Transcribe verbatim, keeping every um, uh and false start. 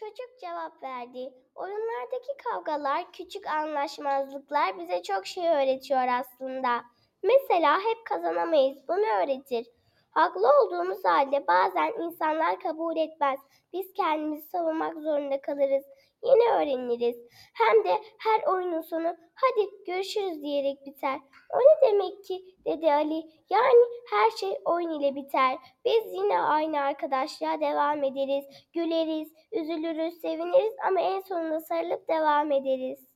Çocuk cevap verdi. Oyunlardaki kavgalar, küçük anlaşmazlıklar bize çok şey öğretiyor aslında. Mesela hep kazanamayız, bunu öğretir. Haklı olduğumuz halde bazen insanlar kabul etmez. Biz kendimizi savunmak zorunda kalırız. Yine öğreniriz. Hem de her oyunun sonu hadi görüşürüz diyerek biter. O ne demek ki dedi Ali. Yani her şey oyun ile biter. Biz yine aynı arkadaşlığa devam ederiz. Güleriz, üzülürüz, seviniriz ama en sonunda sarılıp devam ederiz.